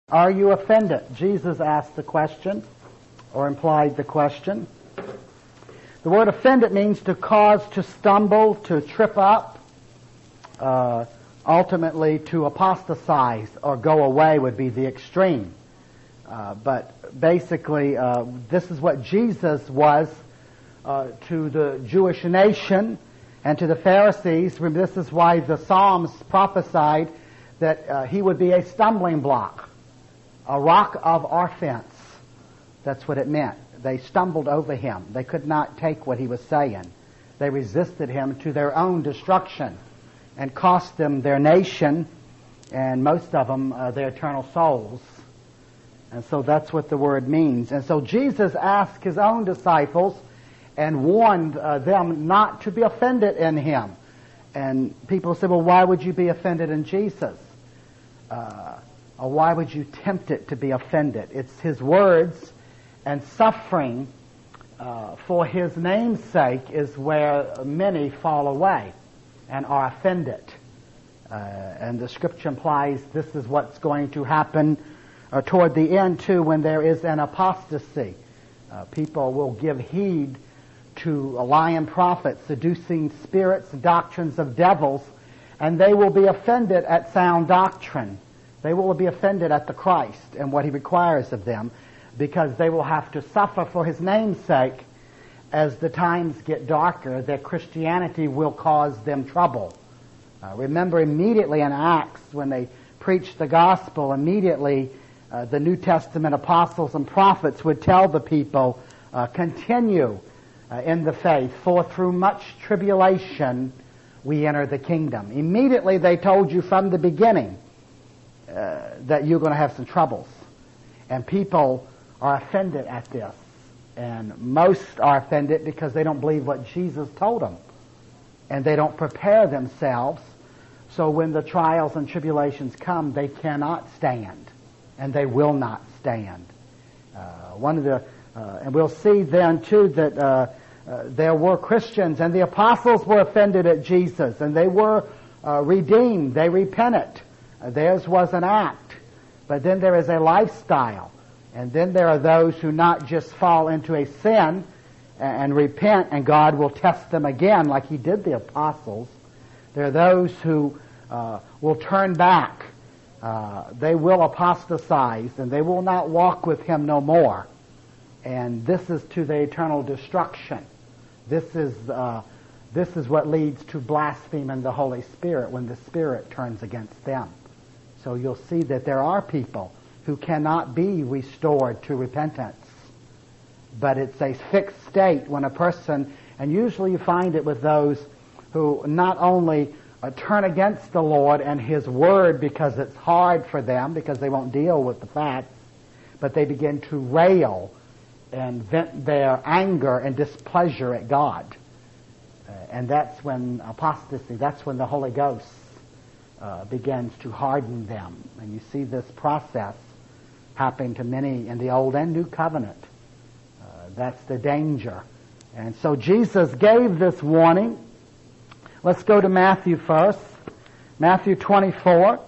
Are you offended? Jesus asked the question, or implied the question. The word offended means to cause to stumble, to trip up, ultimately to apostatize or go away would be the extreme. But basically, this is what Jesus was to the Jewish nation and to the Pharisees. This is why the Psalms prophesied that he would be a stumbling block, a rock of offense. That's what it meant. They stumbled over him. They could not take what he was saying. They resisted him to their own destruction and cost them their nation and most of them their eternal souls. And so that's what the word means. And so Jesus asked his own disciples and warned them not to be offended in him. And people say, well, why would you be offended in Jesus? Or why would you tempt it to be offended? It's his words and suffering for his name's sake is where many fall away and are offended. And the scripture implies this is what's going to happen toward the end too, when there is an apostasy. People will give heed to lying prophets, seducing spirits, doctrines of devils, and they will be offended at sound doctrine. They will be offended at the Christ and what he requires of them, because they will have to suffer for his name's sake. As the times get darker, their Christianity will cause them trouble. Remember immediately in Acts when they preached the gospel, immediately the New Testament apostles and prophets would tell the people, continue in the faith, for through much tribulation we enter the kingdom. Immediately they told you from the beginning that you're going to have some troubles. And people are offended at this. And most are offended because they don't believe what Jesus told them. And they don't prepare themselves. So when the trials and tribulations come, they cannot stand. And they will not stand. And we'll see then too that there were Christians and the apostles were offended at Jesus. And they were redeemed. They repented. Theirs was an act. But then there is a lifestyle. And then there are those who not just fall into a sin and repent and God will test them again like he did the apostles. There are those who will turn back. They will apostatize and they will not walk with him no more. And this is to the eternal destruction. This is what leads to blaspheming the Holy Spirit when the Spirit turns against them. So you'll see that there are people who cannot be restored to repentance. But it's a fixed state when a person, and usually you find it with those who not only turn against the Lord and his word because it's hard for them, because they won't deal with the facts, but they begin to rail and vent their anger and displeasure at God. And that's when apostasy, that's when the Holy Ghost begins to harden them. And you see this process happening to many in the Old and New Covenant. That's the danger. And so Jesus gave this warning. Let's go to Matthew first. Matthew 24.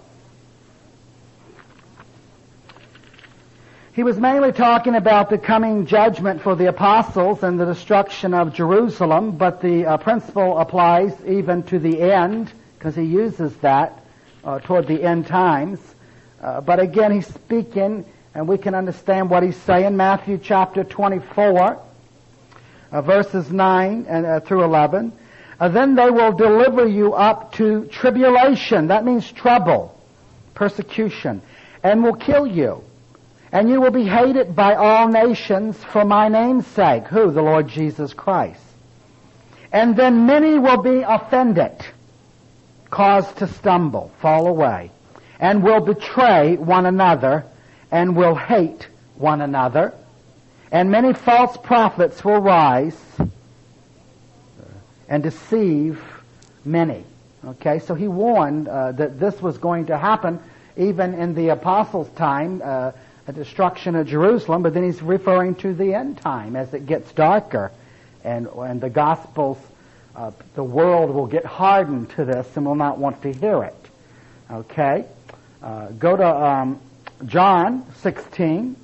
He was mainly talking about the coming judgment for the apostles and the destruction of Jerusalem, but the principle applies even to the end, because he uses that toward the end times. But again, he's speaking, and we can understand what he's saying. Matthew chapter 24, verses 9 through 11. Then they will deliver you up to tribulation. That means trouble, persecution, and will kill you. And you will be hated by all nations for my name's sake. Who? The Lord Jesus Christ. And then many will be offended, caused to stumble, fall away, and will betray one another, and will hate one another. And many false prophets will rise and deceive many. Okay, so he warned that this was going to happen even in the apostles' time, a destruction of Jerusalem, but then he's referring to the end time as it gets darker. And the Gospels, the world will get hardened to this and will not want to hear it. Okay? Go to John 16.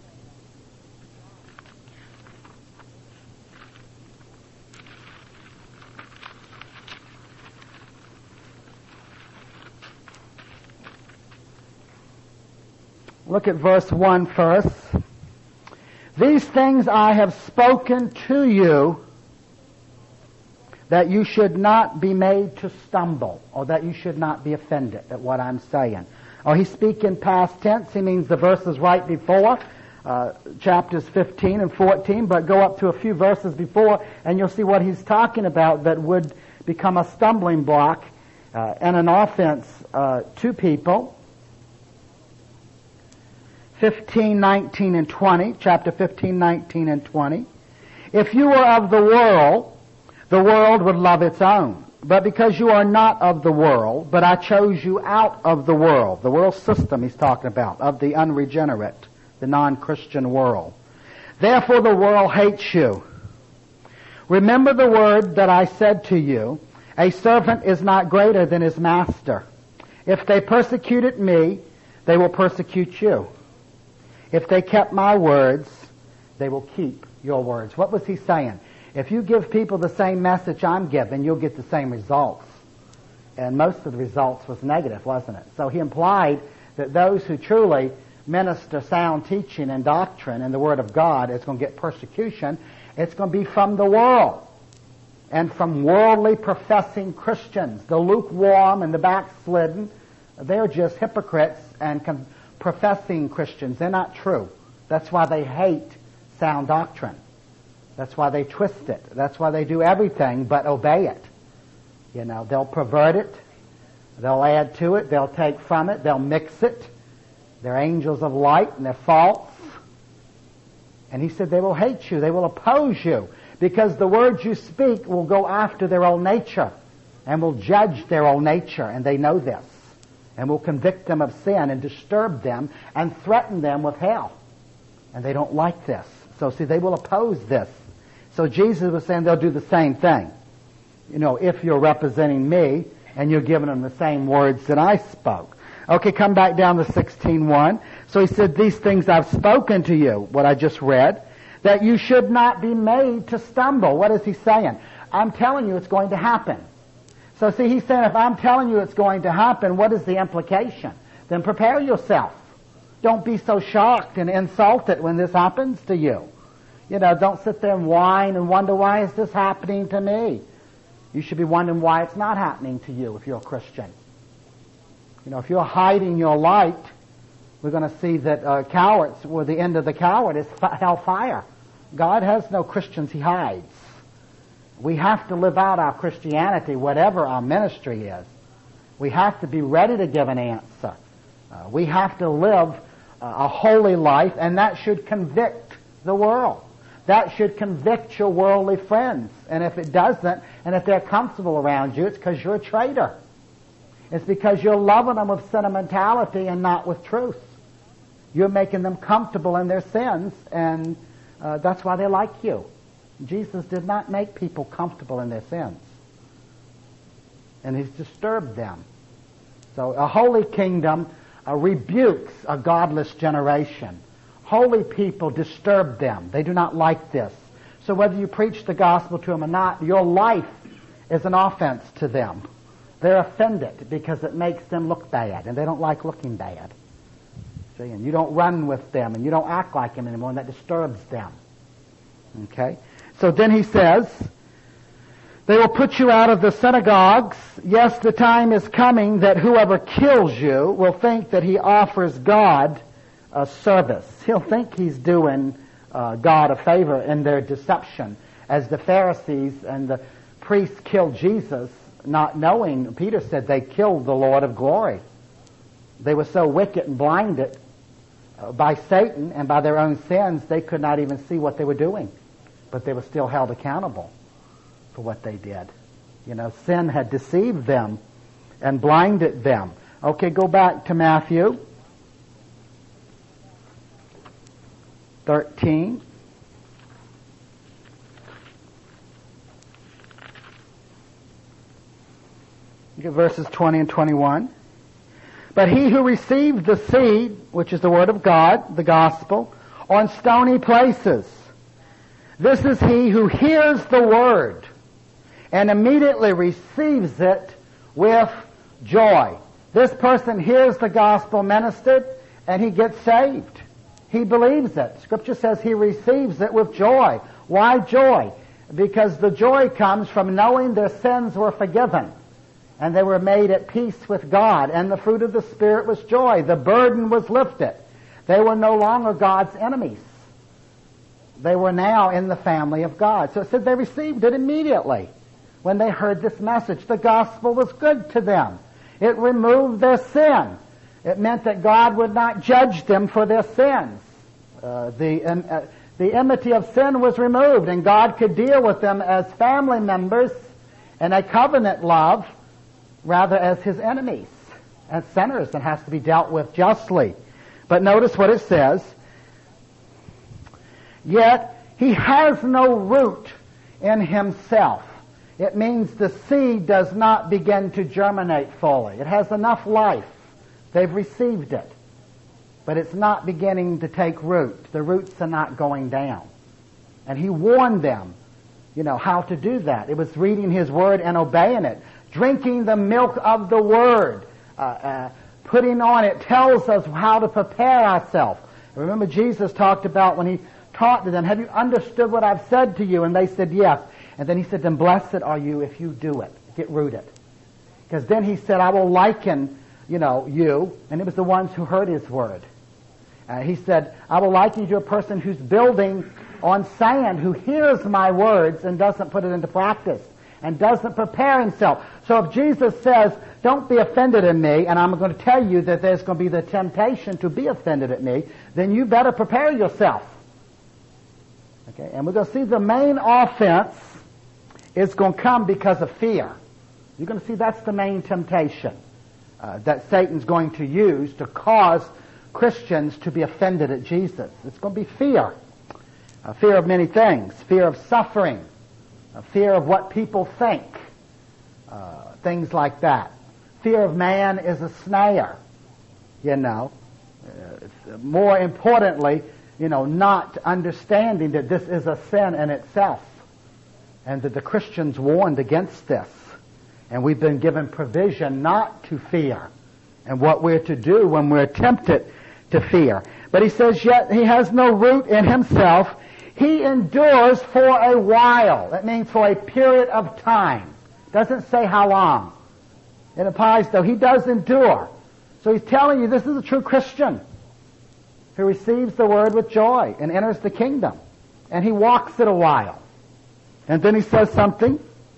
Look at verse 1 first. These things I have spoken to you, that you should not be made to stumble, or that you should not be offended at what I'm saying. Oh, he's speaking past tense. He means the verses right before, chapters 15 and 14, but go up to a few verses before, and you'll see what he's talking about that would become a stumbling block and an offense to people. 15, 19, and 20, chapter 15, 19, and 20. If you were of the world would love its own. But because you are not of the world, but I chose you out of the world system he's talking about, of the unregenerate, the non-Christian world. Therefore the world hates you. Remember the word that I said to you, a servant is not greater than his master. If they persecuted me, they will persecute you. If they kept my words, they will keep your words. What was he saying? If you give people the same message I'm giving, you'll get the same results. And most of the results was negative, wasn't it? So he implied that those who truly minister sound teaching and doctrine and the Word of God is going to get persecution. It's going to be from the world and from worldly professing Christians. The lukewarm and the backslidden, they're just hypocrites and professing Christians. They're not true. That's why they hate sound doctrine. That's why they twist it. That's why they do everything but obey it. You know, they'll pervert it. They'll add to it. They'll take from it. They'll mix it. They're angels of light and they're false. And he said they will hate you. They will oppose you because the words you speak will go after their own nature and will judge their own nature. And they know this. And will convict them of sin and disturb them and threaten them with hell. And they don't like this. So see, they will oppose this. So Jesus was saying they'll do the same thing. You know, if you're representing me and you're giving them the same words that I spoke. Okay, come back down to 16:1. So he said, these things I've spoken to you, what I just read, that you should not be made to stumble. What is he saying? I'm telling you it's going to happen. So see, he's saying if I'm telling you it's going to happen, what is the implication? Then prepare yourself. Don't be so shocked and insulted when this happens to you. You know, don't sit there and whine and wonder, why is this happening to me? You should be wondering why it's not happening to you if you're a Christian. You know, if you're hiding your light, we're going to see that cowards, well, the end of the coward is hellfire. God has no Christians he hides. We have to live out our Christianity, whatever our ministry is. We have to be ready to give an answer. We have to live a holy life, and that should convict the world. That should convict your worldly friends. And if it doesn't, and if they're comfortable around you, it's because you're a traitor. It's because you're loving them with sentimentality and not with truth. You're making them comfortable in their sins, and that's why they like you. Jesus did not make people comfortable in their sins. And he's disturbed them. So a holy kingdom rebukes a godless generation. Holy people disturb them. They do not like this. So whether you preach the gospel to them or not, your life is an offense to them. They're offended because it makes them look bad, and they don't like looking bad. See, and you don't run with them, and you don't act like them anymore, and that disturbs them. Okay? So then he says, they will put you out of the synagogues. Yes, the time is coming that whoever kills you will think that he offers God a service. He'll think he's doing God a favor in their deception. As the Pharisees and the priests killed Jesus, not knowing, Peter said they killed the Lord of glory. They were so wicked and blinded by Satan and by their own sins, they could not even see what they were doing. But they were still held accountable for what they did. You know, sin had deceived them and blinded them. Okay, go back to Matthew 13. Look at verses 20 and 21. But he who received the seed, which is the word of God, the gospel, on stony places, this is he who hears the word and immediately receives it with joy. This person hears the gospel ministered and he gets saved. He believes it. Scripture says he receives it with joy. Why joy? Because the joy comes from knowing their sins were forgiven and they were made at peace with God, and the fruit of the Spirit was joy. The burden was lifted. They were no longer God's enemies. They were now in the family of God. So it said they received it immediately when they heard this message. The gospel was good to them. It removed their sin. It meant that God would not judge them for their sins. The enmity of sin was removed, and God could deal with them as family members in a covenant love rather as his enemies, as sinners, and has to be dealt with justly. But notice what it says. Yet he has no root in himself. It means the seed does not begin to germinate fully. It has enough life. They've received it. But it's not beginning to take root. The roots are not going down. And he warned them, how to do that. It was reading his word and obeying it. Drinking the milk of the word. Putting on it tells us how to prepare ourselves. Remember Jesus talked about when he taught to them, have you understood what I've said to you? And they said, yes. And then he said, then blessed are you if you do it. Get rooted. Because then he said, I will liken, you, and it was the ones who heard his word. He said, I will liken you to a person who's building on sand, who hears my words and doesn't put it into practice, and doesn't prepare himself. So if Jesus says, don't be offended at me, and I'm going to tell you that there's going to be the temptation to be offended at me, then you better prepare yourself. Okay, and we're going to see the main offense is going to come because of fear. You're going to see that's the main temptation that Satan's going to use to cause Christians to be offended at Jesus. It's going to be fear. Fear of many things. Fear of suffering. Fear of what people think. Things like that. Fear of man is a snare. More importantly, not understanding that this is a sin in itself. And that the Christians warned against this. And we've been given provision not to fear. And what we're to do when we're tempted to fear. But he says, yet he has no root in himself. He endures for a while. That means for a period of time. Doesn't say how long. It implies, though, he does endure. So he's telling you this is a true Christian who receives the word with joy and enters the kingdom. And he walks it a while. And then he says something.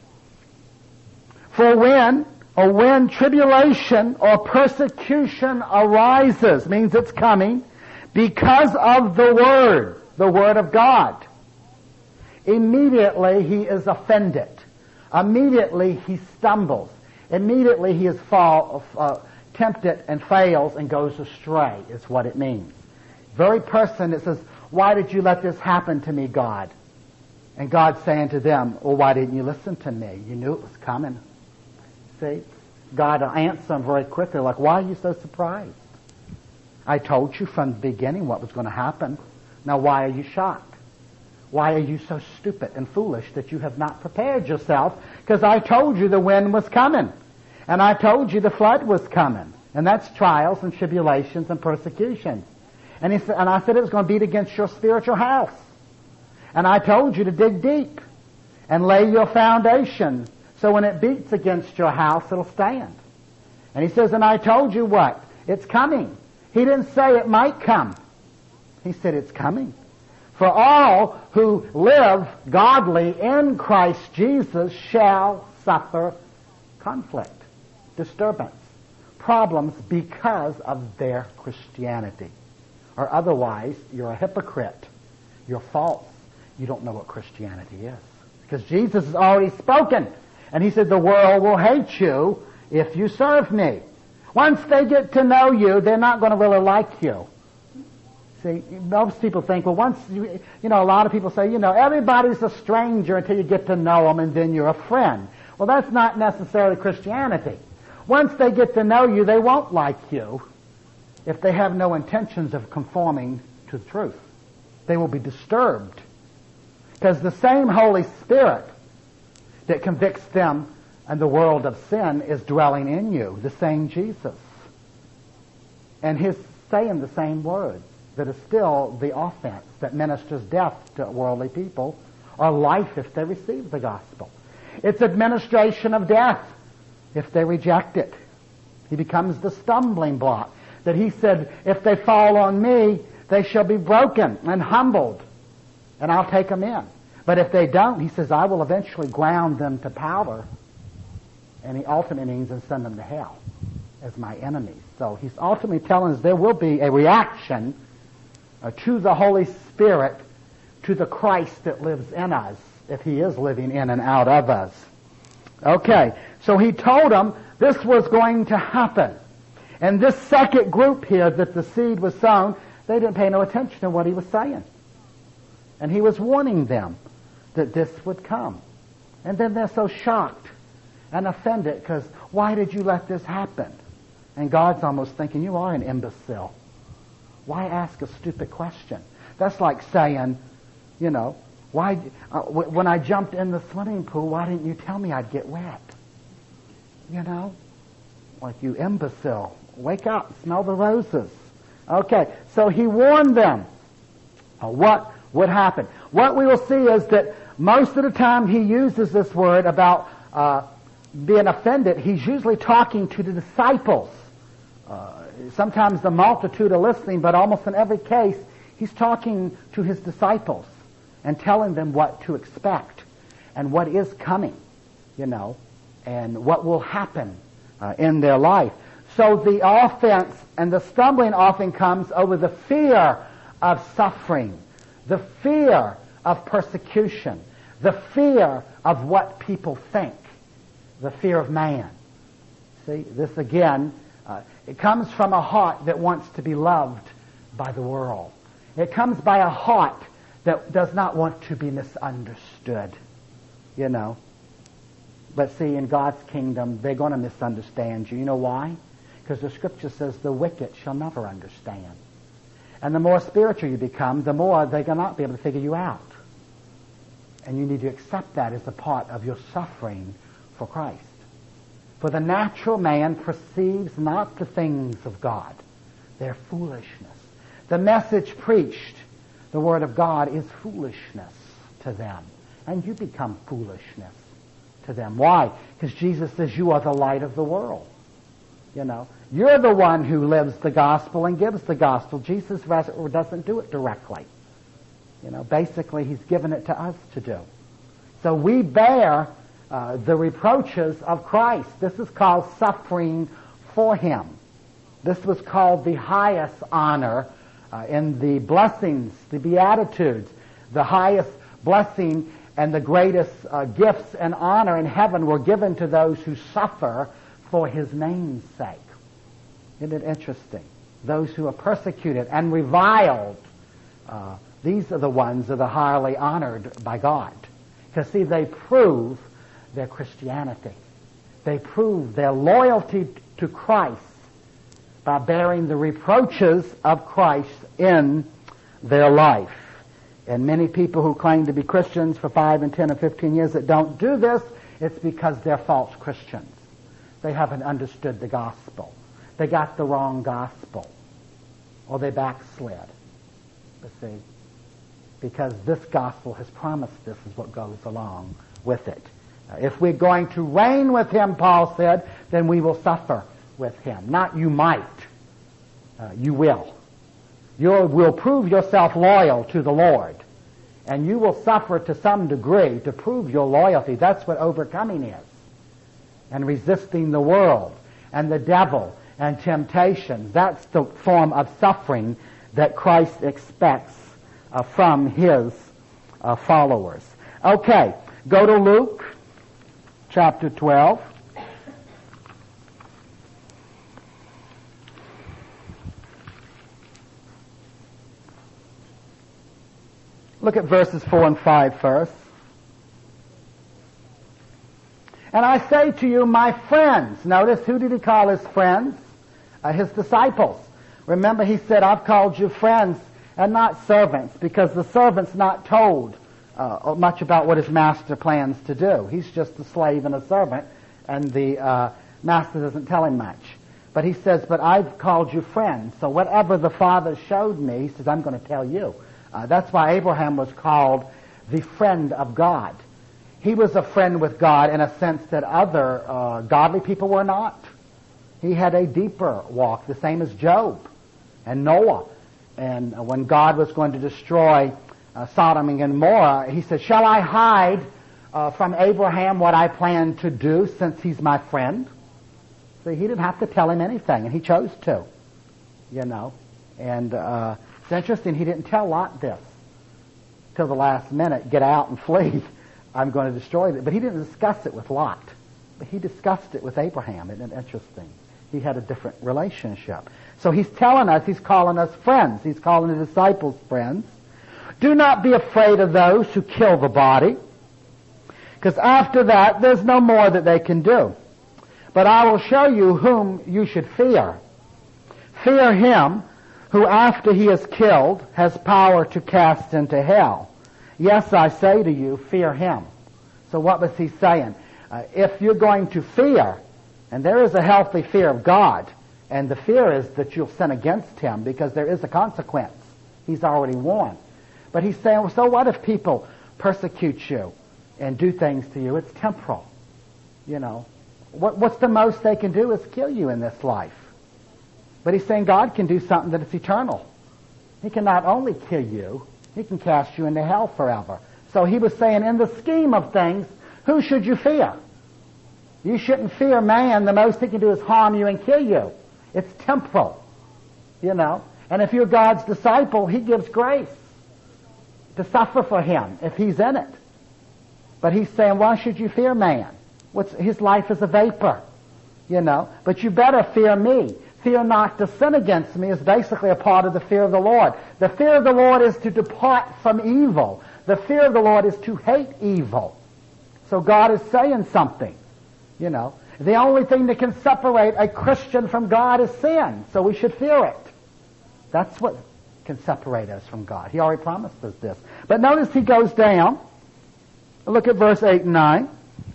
For when tribulation or persecution arises, means it's coming, because of the word of God, immediately he is offended. Immediately he stumbles. Immediately he is tempted and fails and goes astray, is what it means. Very person that says, why did you let this happen to me, God? And God's saying to them, well, why didn't you listen to me? You knew it was coming. See? God will answer them very quickly, like, why are you so surprised? I told you from the beginning what was going to happen. Now why are you shocked? Why are you so stupid and foolish that you have not prepared yourself? Because I told you the wind was coming. And I told you the flood was coming. And that's trials and tribulations and persecutions. And I said it was going to beat against your spiritual house. And I told you to dig deep and lay your foundation so when it beats against your house, it'll stand. And he says, and I told you what? It's coming. He didn't say it might come. He said it's coming. For all who live godly in Christ Jesus shall suffer conflict, disturbance, problems because of their Christianity. Or otherwise, you're a hypocrite. You're false. You don't know what Christianity is. Because Jesus has already spoken. And he said, the world will hate you if you serve me. Once they get to know you, they're not going to really like you. See, most people think, well, once a lot of people say, everybody's a stranger until you get to know them and then you're a friend. Well, that's not necessarily Christianity. Once they get to know you, they won't like you if they have no intentions of conforming to the truth. They will be disturbed. Because the same Holy Spirit that convicts them and the world of sin is dwelling in you, the same Jesus. And He's saying the same words that is still the offense that ministers death to worldly people, or life if they receive the gospel. It's administration of death if they reject it. He becomes the stumbling block. That He said, if they fall on me, they shall be broken and humbled, and I'll take them in. But if they don't, He says, I will eventually ground them to powder, and He ultimately means and send them to hell as my enemies. So He's ultimately telling us there will be a reaction to the Holy Spirit, to the Christ that lives in us, if He is living in and out of us. Okay, so He told them this was going to happen. And this second group here that the seed was sown, they didn't pay no attention to what He was saying. And He was warning them that this would come. And then they're so shocked and offended because why did you let this happen? And God's almost thinking, you are an imbecile. Why ask a stupid question? That's like saying, you know, why when I jumped in the swimming pool, why didn't you tell me I'd get wet? You know? Like, you imbecile. Wake up, smell the roses. Okay, so He warned them what would happen. What we will see is that most of the time He uses this word about being offended, He's usually talking to the disciples. Sometimes the multitude are listening, but almost in every case, He's talking to His disciples and telling them what to expect and what is coming, you know, and what will happen in their life. So the offense and the stumbling often comes over the fear of suffering, the fear of persecution, the fear of what people think, the fear of man. See, this again, it comes from a heart that wants to be loved by the world. It comes by a heart that does not want to be misunderstood, you know. But see, in God's kingdom, they're going to misunderstand you. You know why? Because the Scripture says the wicked shall never understand. And the more spiritual you become, the more they're going to not be able to figure you out. And you need to accept that as a part of your suffering for Christ. For the natural man perceives not the things of God. They're foolishness. The message preached, the Word of God, is foolishness to them. And you become foolishness to them. Why? Because Jesus says you are the light of the world. You know, you're the one who lives the gospel and gives the gospel. Jesus doesn't do it directly. You know, basically He's given it to us to do. So we bear the reproaches of Christ. This is called suffering for Him. This was called the highest honor in the blessings, the Beatitudes. The highest blessing and the greatest gifts and honor in heaven were given to those who suffer for His name's sake. Isn't it interesting? Those who are persecuted and reviled, these are the ones that are highly honored by God. Because see, they prove their Christianity. They prove their loyalty to Christ by bearing the reproaches of Christ in their life. And many people who claim to be Christians for 5 and 10 and 15 years that don't do this, it's because they're false Christians. They haven't understood the gospel. They got the wrong gospel. Or they backslid. But see, because this gospel has promised this is what goes along with it. If we're going to reign with Him, Paul said, then we will suffer with Him. Not you might. You will. You will prove yourself loyal to the Lord. And you will suffer to some degree to prove your loyalty. That's what overcoming is. And resisting the world and the devil and temptation. That's the form of suffering that Christ expects from His followers. Okay, go to Luke chapter 12. Look at verses 4 and 5 first. And I say to you, my friends. Notice, who did he call his friends? His disciples. Remember, he said, I've called you friends and not servants, because the servant's not told much about what his master plans to do. He's just a slave and a servant, and the master doesn't tell him much. But he says, but I've called you friends. So whatever the Father showed me, he says, I'm going to tell you. That's why Abraham was called the friend of God. He was a friend with God in a sense that other godly people were not. He had a deeper walk, the same as Job and Noah. And when God was going to destroy Sodom and Gomorrah, he said, shall I hide from Abraham what I plan to do, since he's my friend? So he didn't have to tell him anything, and he chose to, you know. And it's interesting, he didn't tell Lot this till the last minute, get out and flee, I'm going to destroy it. But he didn't discuss it with Lot. But he discussed it with Abraham. Isn't it interesting? He had a different relationship. So he's telling us, he's calling us friends. He's calling the disciples friends. Do not be afraid of those who kill the body, because after that there's no more that they can do. But I will show you whom you should fear. Fear him who after he is killed has power to cast into hell. Yes, I say to you, fear him. So what was he saying? If you're going to fear, and there is a healthy fear of God, and the fear is that you'll sin against him, because there is a consequence. He's already warned. But he's saying, well, so what if people persecute you and do things to you? It's temporal. You know, what's the most they can do is kill you in this life. But he's saying God can do something that is eternal. He can not only kill you, he can cast you into hell forever. So he was saying, in the scheme of things, who should you fear? You shouldn't fear man. The most he can do is harm you and kill you. It's temporal, you know. And if you're God's disciple, he gives grace to suffer for him if he's in it. But he's saying, why should you fear man? His life is a vapor, you know. But you better fear me. Fear not to sin against me is basically a part of the fear of the Lord. The fear of the Lord is to depart from evil. The fear of the Lord is to hate evil. So God is saying something, you know. The only thing that can separate a Christian from God is sin, so we should fear it. That's what can separate us from God. He already promised us this. But notice he goes down. Look at verse 8 and 9.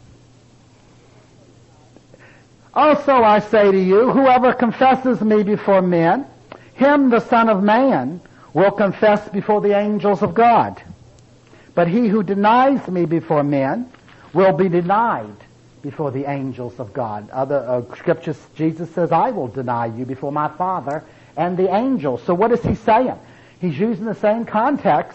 Also I say to you, whoever confesses me before men, him the Son of Man will confess before the angels of God. But he who denies me before men will be denied before the angels of God. Other scriptures, Jesus says, I will deny you before my Father and the angels. So what is he saying? He's using the same context.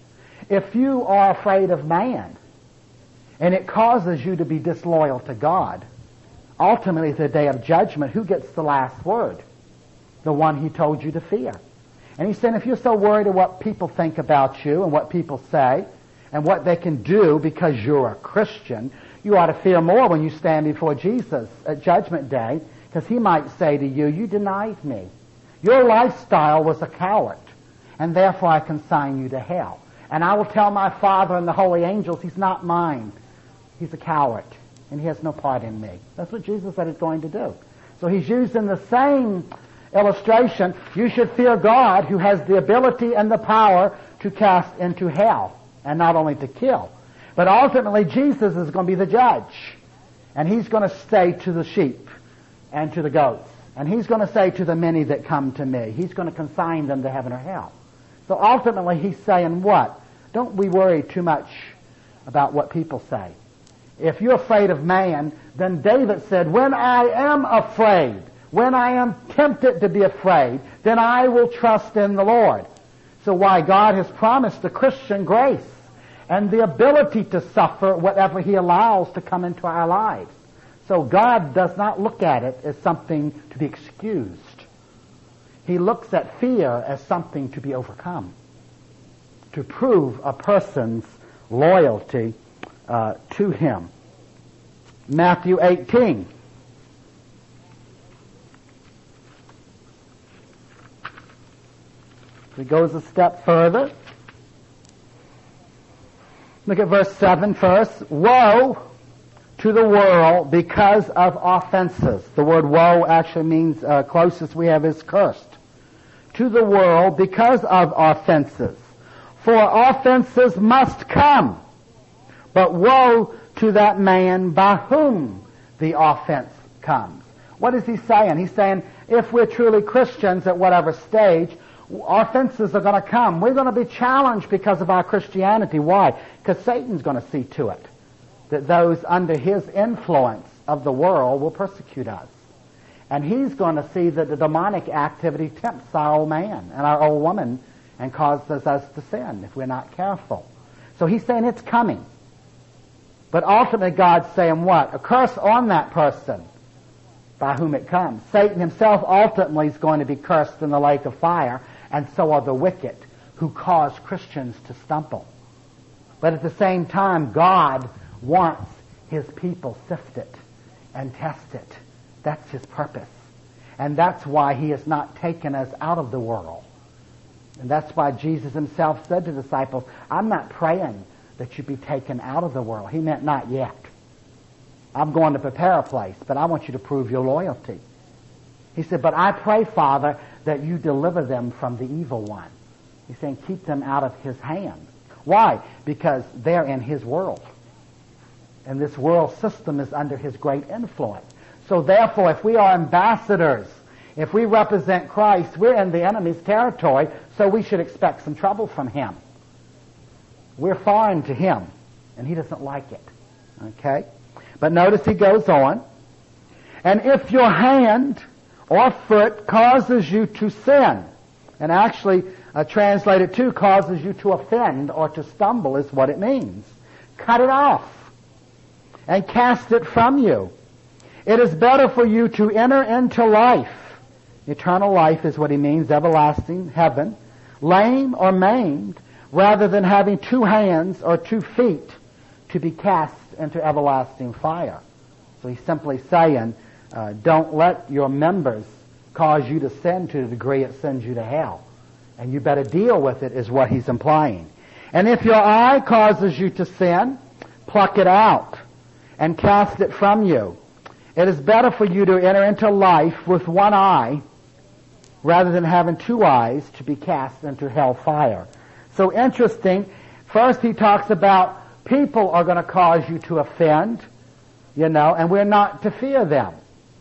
If you are afraid of man, and it causes you to be disloyal to God, ultimately, the day of judgment, who gets the last word? The one he told you to fear. And he's saying, if you're so worried of what people think about you and what people say and what they can do because you're a Christian, you ought to fear more when you stand before Jesus at Judgment Day, because he might say to you, you denied me. Your lifestyle was a coward, and therefore I consign you to hell. And I will tell my Father and the holy angels, he's not mine. He's a coward, and he has no part in me. That's what Jesus said he's going to do. So he's using the same illustration. You should fear God, who has the ability and the power to cast into hell, and not only to kill. But ultimately, Jesus is going to be the judge, and he's going to say to the sheep and to the goats, and he's going to say to the many that come to me, he's going to consign them to heaven or hell. So ultimately, he's saying what? Don't we worry too much about what people say. If you're afraid of man, then David said, when I am afraid, when I am tempted to be afraid, then I will trust in the Lord. So why? God has promised the Christian grace and the ability to suffer whatever he allows to come into our lives. So God does not look at it as something to be excused. He looks at fear as something to be overcome, to prove a person's loyalty to him. Matthew 18. He goes a step further. Look at verse 7 first. Woe to the world because of offenses. The word woe actually means, closest we have is cursed. To the world because of offenses. For offenses must come, but woe to that man by whom the offense comes. What is he saying? He's saying if we're truly Christians at whatever stage, offenses are going to come. We're going to be challenged because of our Christianity. Why? Because Satan's going to see to it that those under his influence of the world will persecute us. And he's going to see that the demonic activity tempts our old man and our old woman and causes us to sin if we're not careful. So he's saying it's coming. But ultimately God's saying what? A curse on that person by whom it comes. Satan himself ultimately is going to be cursed in the lake of fire, and so are the wicked who cause Christians to stumble. But at the same time, God wants his people sifted and tested. That's his purpose. And that's why he has not taken us out of the world. And that's why Jesus himself said to the disciples, I'm not praying that you be taken out of the world. He meant not yet. I'm going to prepare a place, but I want you to prove your loyalty. He said, but I pray, Father, that you deliver them from the evil one. He's saying keep them out of his hand. Why? Because they're in his world. And this world system is under his great influence. So therefore, if we are ambassadors, if we represent Christ, we're in the enemy's territory, so we should expect some trouble from him. We're foreign to him, and he doesn't like it. Okay? But notice he goes on. And if your hand or foot causes you to sin, and actually translated too, causes you to offend or to stumble is what it means. Cut it off and cast it from you. It is better for you to enter into life. Eternal life is what he means, everlasting heaven, lame or maimed, rather than having 2 hands or 2 feet to be cast into everlasting fire. So he's simply saying, don't let your members cause you to sin to the degree it sends you to hell. And you better deal with it, is what he's implying. And if your eye causes you to sin, pluck it out and cast it from you. It is better for you to enter into life with 1 eye rather than having 2 eyes to be cast into hell fire. So interesting. First he talks about people are going to cause you to offend, and we're not to fear them.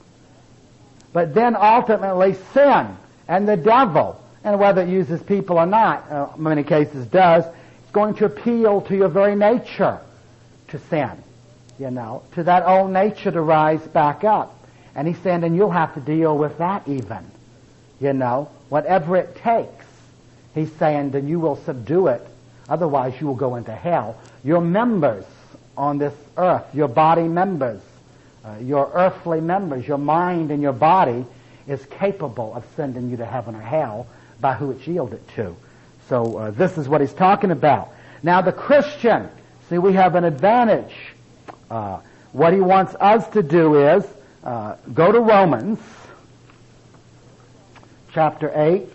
But then ultimately sin and the devil, and whether it uses people or not, in many cases does, it's going to appeal to your very nature to sin, to that old nature to rise back up. And he's saying, and you'll have to deal with that even, whatever it takes. He's saying, then you will subdue it, otherwise you will go into hell. Your members on this earth, your body members, your earthly members, your mind and your body is capable of sending you to heaven or hell by who it's yielded to. So this is what he's talking about. Now the Christian, see, we have an advantage. What he wants us to do is go to Romans chapter 8,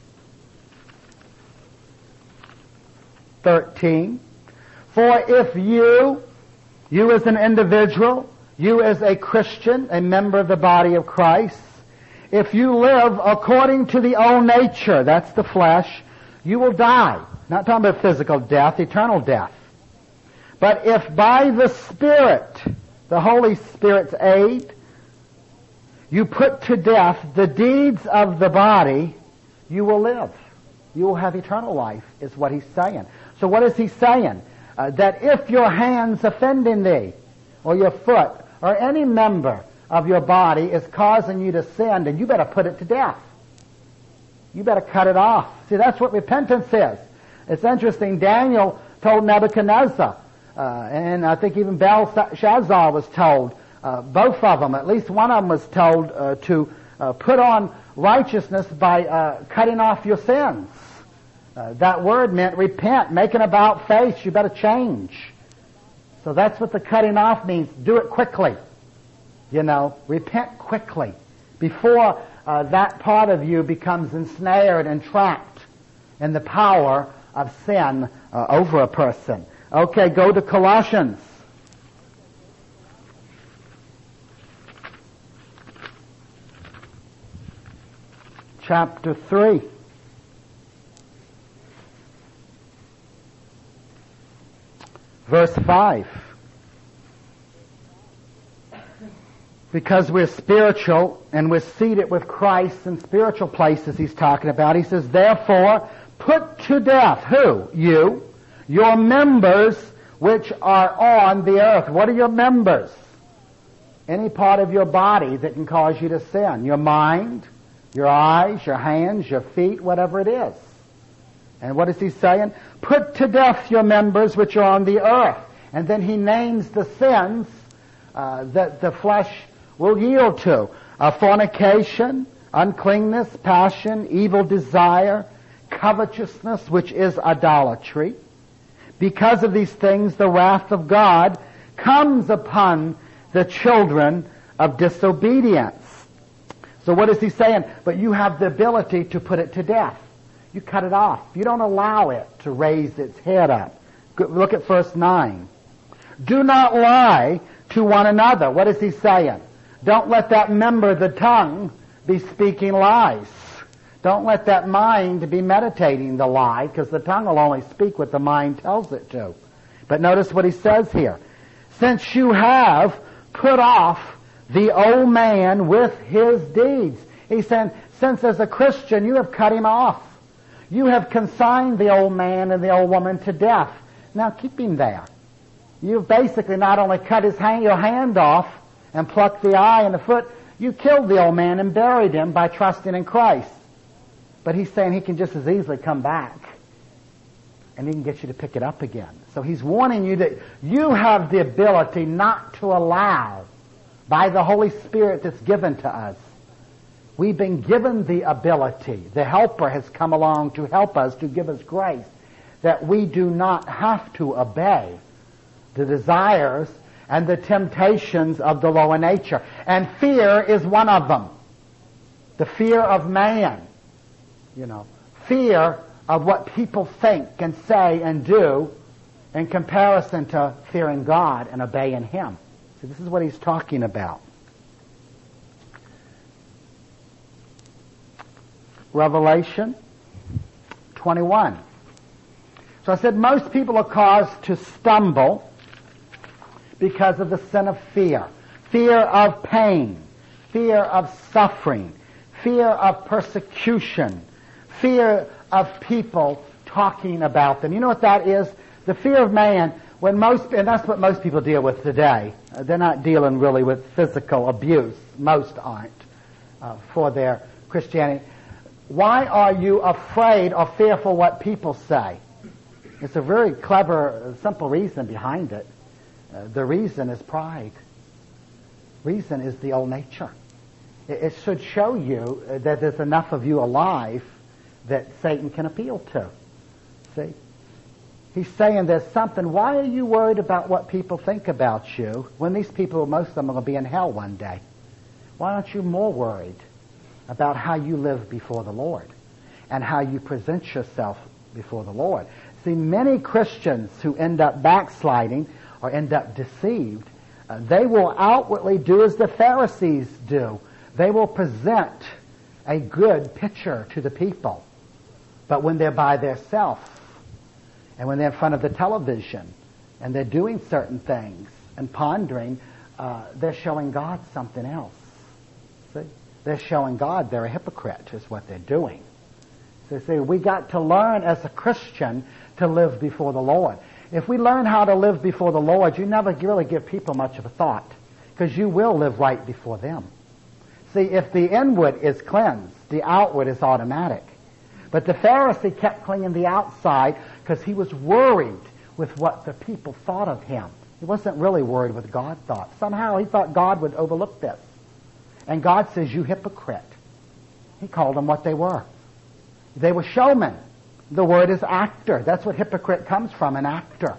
13. For if you as an individual, you as a Christian, a member of the body of Christ, if you live according to the old nature, that's the flesh, you will die. Not talking about physical death, eternal death. But if by the Spirit, the Holy Spirit's aid, you put to death the deeds of the body, you will live. You will have eternal life, is what he's saying. So what is he saying? That if your hand's offending thee, or your foot, or any member of your body is causing you to sin, then you better put it to death. You better cut it off. See, that's what repentance is. It's interesting. Daniel told Nebuchadnezzar, and I think even Belshazzar was told, both of them, at least one of them was told to put on righteousness by cutting off your sins. That word meant repent, make an about face. You better change. So that's what the cutting off means. Do it quickly. Repent quickly before that part of you becomes ensnared and trapped in the power of sin over a person. Okay, go to Colossians chapter 3. Verse 5. Because we're spiritual and we're seated with Christ in spiritual places he's talking about. He says, therefore, put to death, who? You. Your members which are on the earth. What are your members? Any part of your body that can cause you to sin. Your mind, your eyes, your hands, your feet, whatever it is. And what is he saying? Put to death your members which are on the earth. And then he names the sins that the flesh will yield to. Fornication, uncleanness, passion, evil desire, covetousness, which is idolatry. Because of these things, the wrath of God comes upon the children of disobedience. So what is he saying? But you have the ability to put it to death. You cut it off. You don't allow it to raise its head up. Look at verse 9. Do not lie to one another. What is he saying? Don't let that member, the tongue, be speaking lies. Don't let that mind be meditating the lie, because the tongue will only speak what the mind tells it to. But notice what he says here. Since you have put off the old man with his deeds. He's saying, since as a Christian you have cut him off. You have consigned the old man and the old woman to death. Now keep him there. You've basically not only cut your hand off and plucked the eye and the foot, you killed the old man and buried him by trusting in Christ. But he's saying he can just as easily come back and he can get you to pick it up again. So he's warning you that you have the ability not to allow, by the Holy Spirit that's given to us. We've been given the ability. The Helper has come along to help us, to give us grace, that we do not have to obey the desires and the temptations of the lower nature. And fear is one of them. The fear of man. Fear of what people think and say and do in comparison to fearing God and obeying him. So this is what he's talking about. Revelation 21. So I said most people are caused to stumble because of the sin of fear. Fear of pain. Fear of suffering. Fear of persecution. Fear of people talking about them. You know what that is? The fear of man, and that's what most people deal with today. They're not dealing really with physical abuse. Most aren't for their Christianity. Why are you afraid or fearful what people say? It's a very clever, simple reason behind it. The reason is pride. Reason is the old nature. It should show you that there's enough of you alive that Satan can appeal to. See? He's saying there's something. Why are you worried about what people think about you when these people, most of them, are going to be in hell one day? Why aren't you more worried about how you live before the Lord and how you present yourself before the Lord? See, many Christians who end up backsliding or end up deceived, they will outwardly do as the Pharisees do. They will present a good picture to the people. But when they're by themselves, and when they're in front of the television, and they're doing certain things and pondering, they're showing God something else. See? They're showing God they're a hypocrite is what they're doing. So see, we got to learn as a Christian to live before the Lord. If we learn how to live before the Lord, you never really give people much of a thought, because you will live right before them. See, if the inward is cleansed, the outward is automatic. But the Pharisee kept cleaning the outside because he was worried with what the people thought of him. He wasn't really worried what God thought. Somehow he thought God would overlook this. And God says, you hypocrite. He called them what they were. They were showmen. The word is actor. That's what hypocrite comes from, an actor.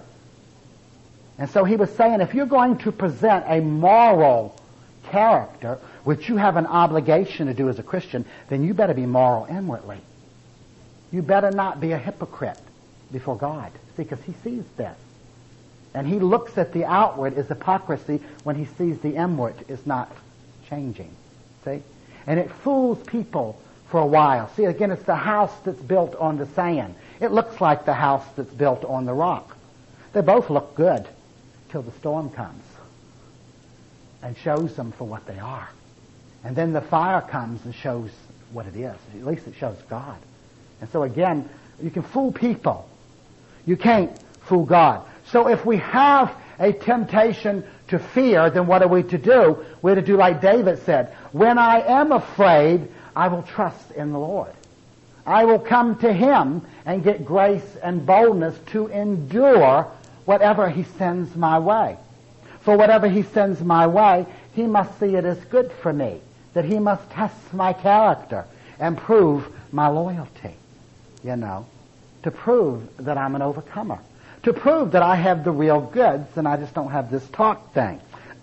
And so he was saying, if you're going to present a moral character, which you have an obligation to do as a Christian, then you better be moral inwardly. You better not be a hypocrite before God. See, because he sees this. And he looks at the outward as hypocrisy when he sees the inward is not changing. See? And it fools people for a while. See, again, it's the house that's built on the sand. It looks like the house that's built on the rock. They both look good till the storm comes and shows them for what they are. And then the fire comes and shows what it is. At least it shows God. And so again, you can fool people. You can't fool God. So if we have a temptation to fear, then what are we to do? We're to do like David said, when I am afraid, I will trust in the Lord. I will come to Him and get grace and boldness to endure whatever He sends my way. For whatever He sends my way, He must see it as good for me, that He must test my character and prove my loyalty, to prove that I'm an overcomer, to prove that I have the real goods and I just don't have this talk thing.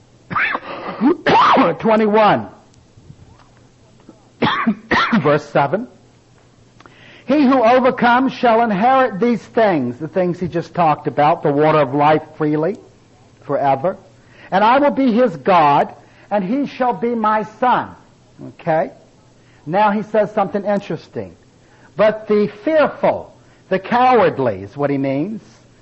21, verse 7. He who overcomes shall inherit these things, the things he just talked about, the water of life freely, forever. And I will be his God, and he shall be my son. Okay? Now he says something interesting. But the fearful, the cowardly is what he means,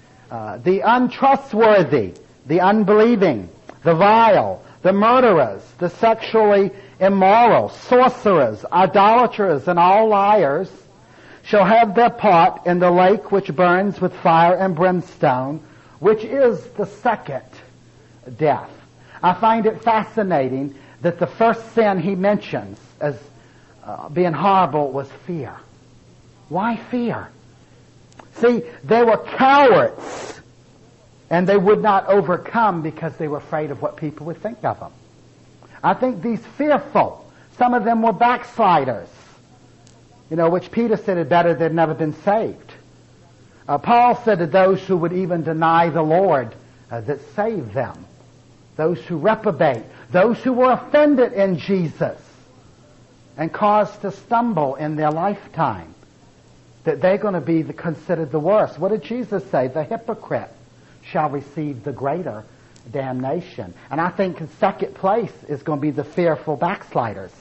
the untrustworthy, the unbelieving, the vile, the murderers, the sexually immoral, sorcerers, idolaters, and all liars shall have their part in the lake which burns with fire and brimstone, which is the second death. I find it fascinating that the first sin he mentions as being horrible was fear. Why fear? See, they were cowards, and they would not overcome because they were afraid of what people would think of them. I think these fearful, some of them were backsliders, which Peter said it better they'd never been saved. Paul said to those who would even deny the Lord that saved them, those who reprobate, those who were offended in Jesus and caused to stumble in their lifetime, that they're going to be considered the worst. What did Jesus say? The hypocrite shall receive the greater damnation. And I think in second place is going to be the fearful backsliders.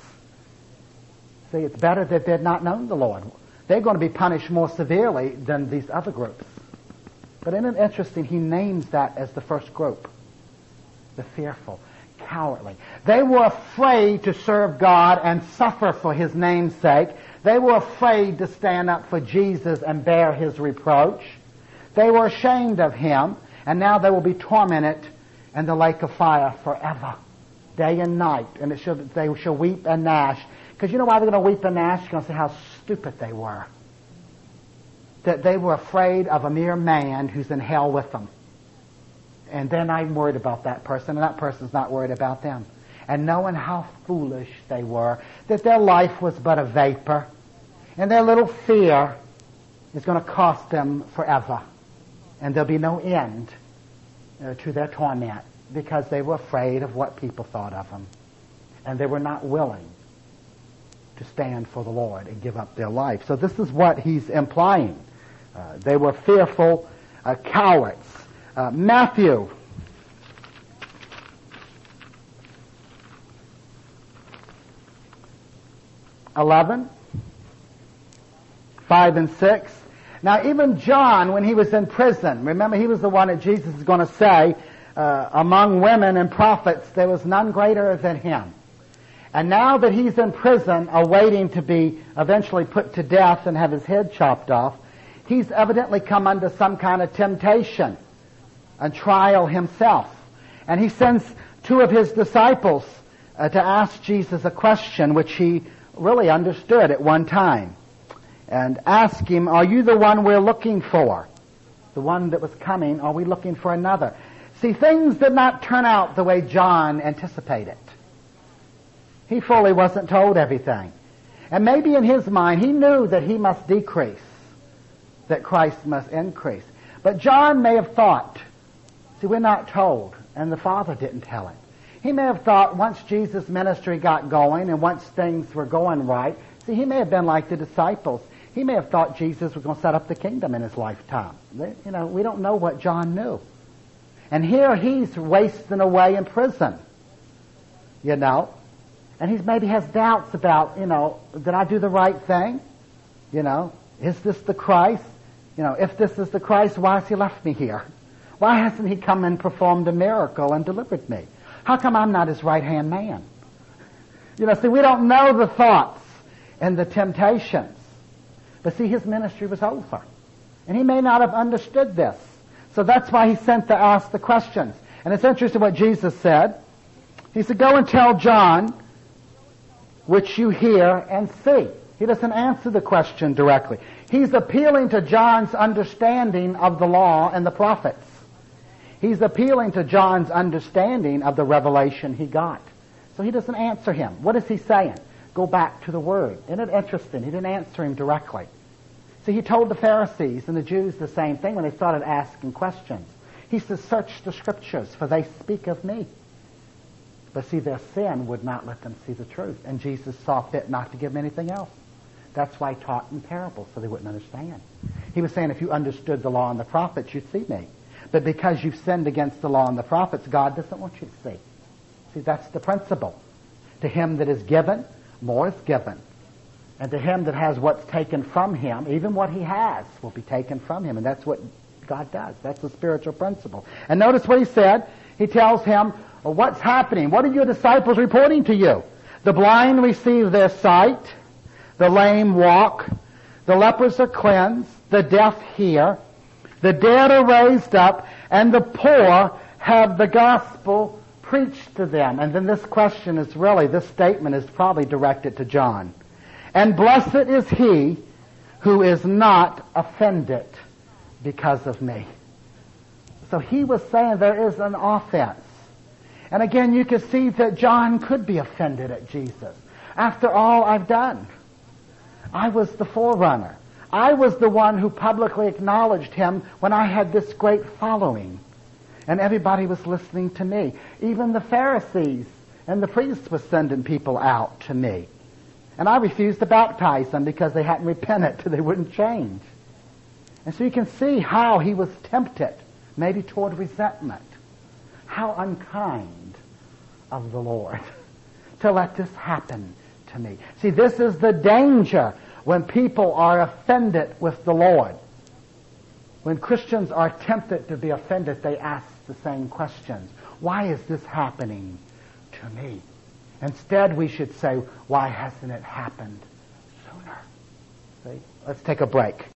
See, it's better that they'd not known the Lord. They're going to be punished more severely than these other groups. But isn't it interesting? He names that as the first group. The fearful, cowardly. They were afraid to serve God and suffer for His name's sake. They were afraid to stand up for Jesus and bear His reproach. They were ashamed of Him, and now they will be tormented in the lake of fire forever, day and night. And they shall weep and gnash. Because you know why they're going to weep and gnash? You're going to see how stupid they were. That they were afraid of a mere man who's in hell with them. And they're not even worried about that person, and that person's not worried about them. And knowing how foolish they were, that their life was but a vapor, and their little fear is going to cost them forever. And there'll be no end to their torment, because they were afraid of what people thought of them. And they were not willing to stand for the Lord and give up their life. So this is what he's implying. They were fearful cowards. Matthew 11, 5 and 6. Now even John, when he was in prison, remember he was the one that Jesus is going to say, among women and prophets there was none greater than him. And now that he's in prison, awaiting to be eventually put to death and have his head chopped off, he's evidently come under some kind of temptation and trial himself. And he sends two of his disciples to ask Jesus a question which he really understood at one time. And ask him, are you the one we're looking for? The one that was coming, are we looking for another? See, things did not turn out the way John anticipated. He fully wasn't told everything. And maybe in his mind, he knew that he must decrease, that Christ must increase. But John may have thought, see, we're not told, and the Father didn't tell him. He may have thought once Jesus' ministry got going and once things were going right, see, he may have been like the disciples. He may have thought Jesus was going to set up the kingdom in his lifetime. We don't know what John knew. And here he's wasting away in prison, And he maybe has doubts about, did I do the right thing? Is this the Christ? If this is the Christ, why has he left me here? Why hasn't he come and performed a miracle and delivered me? How come I'm not his right-hand man? See, we don't know the thoughts and the temptations. But see, his ministry was over. And he may not have understood this. So that's why he sent to ask the questions. And it's interesting what Jesus said. He said, go and tell John which you hear and see. He doesn't answer the question directly. He's appealing to John's understanding of the law and the prophets. He's appealing to John's understanding of the revelation he got. So he doesn't answer him. What is he saying? Go back to the Word. Isn't it interesting? He didn't answer him directly. See, he told the Pharisees and the Jews the same thing when they started asking questions. He says, search the Scriptures, for they speak of me. But see, their sin would not let them see the truth. And Jesus saw fit not to give them anything else. That's why he taught in parables, so they wouldn't understand. He was saying, if you understood the law and the prophets, you'd see me. But because you've sinned against the law and the prophets, God doesn't want you to see. See, that's the principle. To him that is given, more is given. And to him that has what's taken from him, even what he has will be taken from him. And that's what God does. That's the spiritual principle. And notice what he said. He tells him, well, what's happening? What are your disciples reporting to you? The blind receive their sight. The lame walk. The lepers are cleansed. The deaf hear. The dead are raised up. And the poor have the gospel preached to them. And then this question is really, this statement is probably directed to John. And blessed is he who is not offended because of me. So he was saying there is an offense. And again, you can see that John could be offended at Jesus. After all I've done, I was the forerunner. I was the one who publicly acknowledged him when I had this great following. And everybody was listening to me. Even the Pharisees and the priests were sending people out to me. And I refused to baptize them because they hadn't repented, they wouldn't change. And so you can see how he was tempted, maybe toward resentment. How unkind of the Lord to let this happen to me. See, this is the danger when people are offended with the Lord. When Christians are tempted to be offended, they ask the same questions. Why is this happening to me? Instead, we should say, why hasn't it happened sooner? See? Let's take a break.